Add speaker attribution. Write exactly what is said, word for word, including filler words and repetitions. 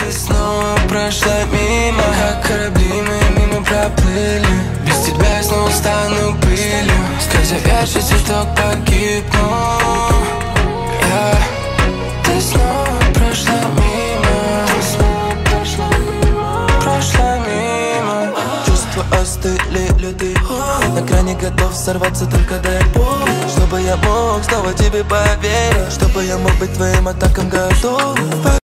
Speaker 1: Ты снова прошла мимо, как корабли мы мимо проплыли. Без тебя я снова стану пылью. Как завязший цветок погибну. yeah. Ты снова прошла мимо, ты снова прошла мимо, прошла мимо.
Speaker 2: Чувства остыли, лютый на грани, готов сорваться, только дай Бог. Чтобы я мог снова тебе поверить, чтобы я мог быть твоим атакам готов.